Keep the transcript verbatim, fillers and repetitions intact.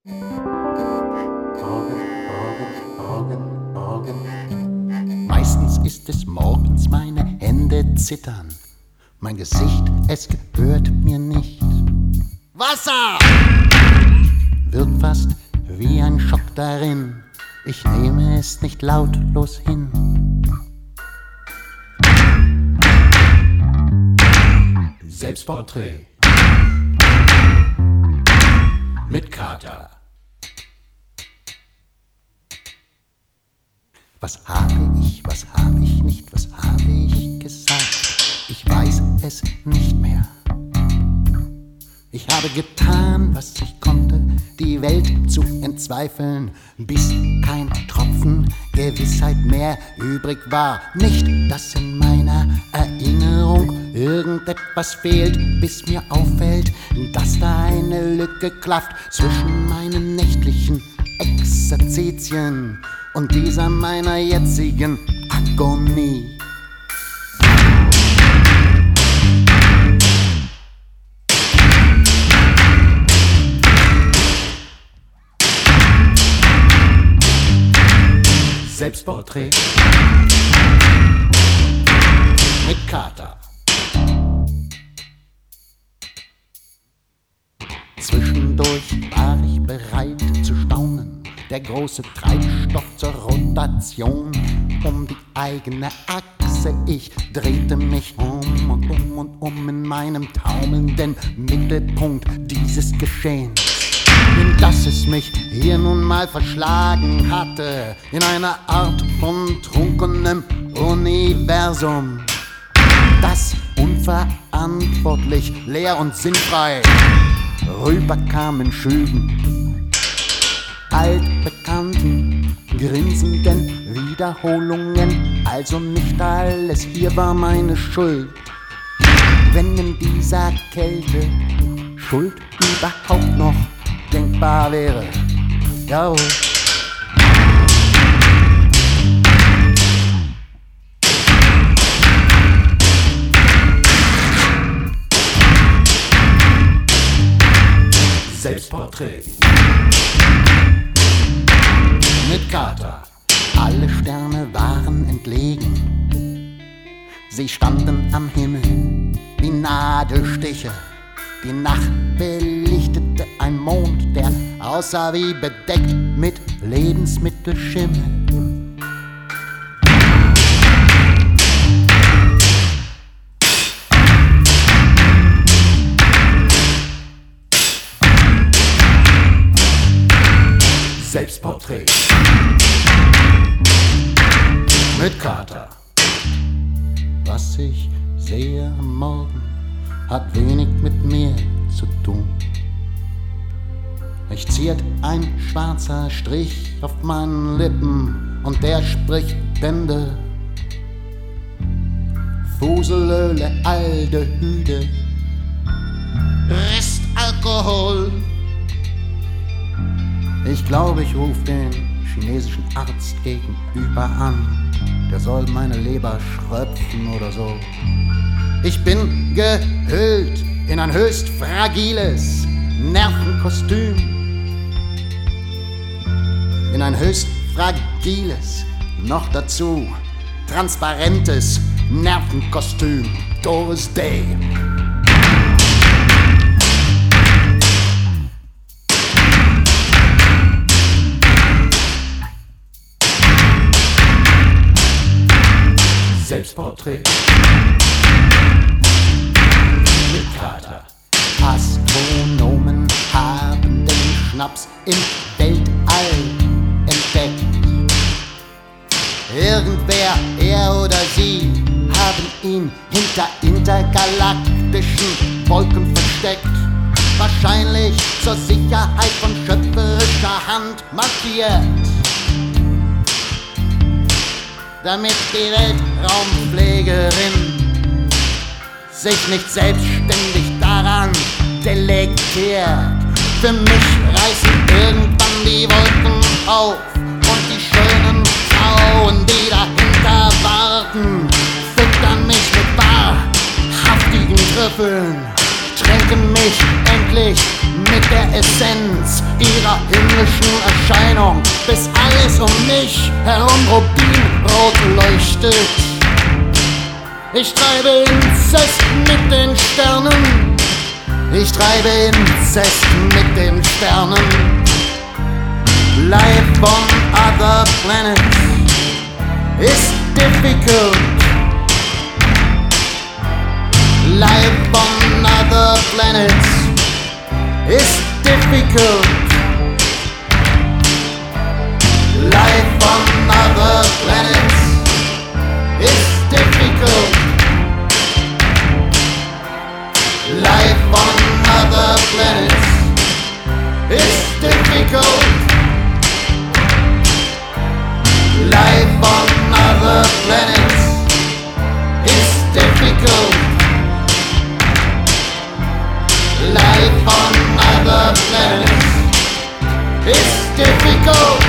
Meistens ist es morgens, meine Hände zittern. Mein Gesicht, es gehört mir nicht. Wasser! Wird fast wie ein Schock darin. Ich nehme es nicht lautlos hin. Selbstporträt mit Kater. Was habe ich, was habe ich nicht, was habe ich gesagt? Ich weiß es nicht mehr. Ich habe getan, was ich konnte, die Welt zu entzweifeln, bis kein Tropfen Gewissheit mehr übrig war. Nicht, dass in meiner Erinnerung irgendetwas fehlt, bis mir auffällt, dass da eine Lücke klafft zwischen meinen nächtlichen Exerzitien und dieser meiner jetzigen Agonie. Selbstporträt mit Kater. Zwischendurch war ich bereit zu staunen. Der große Treibstoff zur Rotation um die eigene Achse. Ich drehte mich um und um und um in meinem taumelnden Mittelpunkt dieses Geschehens, in das es mich hier nun mal verschlagen hatte, in einer Art von trunkenem Universum, das unverantwortlich, leer und sinnfrei rüberkam in Schüben, altbekannten, grinsenden Wiederholungen. Also nicht alles hier war meine Schuld, wenn in dieser Kälte Schuld überhaupt noch denkbar wäre. Jawohl. Selbstporträt mit Kater. Alle Sterne waren entlegen. Sie standen am Himmel wie Nadelstiche. Die Nacht belichtete ein Mond, der aussah wie bedeckt mit Lebensmittelschimmel. Selbstporträt mit Kater. Was ich sehe am Morgen hat wenig mit mir zu tun. Mich ziert ein schwarzer Strich auf meinen Lippen und der spricht Bände. Fuselöle, Aldehyde, Restalkohol. Ich glaube, ich rufe den chinesischen Arzt gegenüber an. Der soll meine Leber schröpfen oder so. Ich bin gehüllt in ein höchst fragiles Nervenkostüm. In ein höchst fragiles, noch dazu transparentes Nervenkostüm. Doris Day. Selbstporträt mit Kater. Astronomen haben den Schnaps im Weltall entdeckt. Irgendwer, er oder sie, haben ihn hinter intergalaktischen Wolken versteckt. Wahrscheinlich zur Sicherheit von schöpferischer Hand markiert, damit die Weltraumpflegerin sich nicht selbstständig daran delektiert. Für mich reißen irgendwann die Wolken auf und die schönen Frauen, die dahinter warten, füttern mich mit wahrhaftigen Trüffeln, tränken mich endlich mit der Essenz ihrer einer himmlischen Erscheinung, bis alles um mich herum rubinrot leuchtet. Ich treibe Inzest mit den Sternen, ich treibe Inzest mit den Sternen. Life on other planets is difficult. Life on other planets is difficult. Life on other planets is difficult. Life on other planets is difficult. Life on other planets is difficult. Life on other planets is difficult.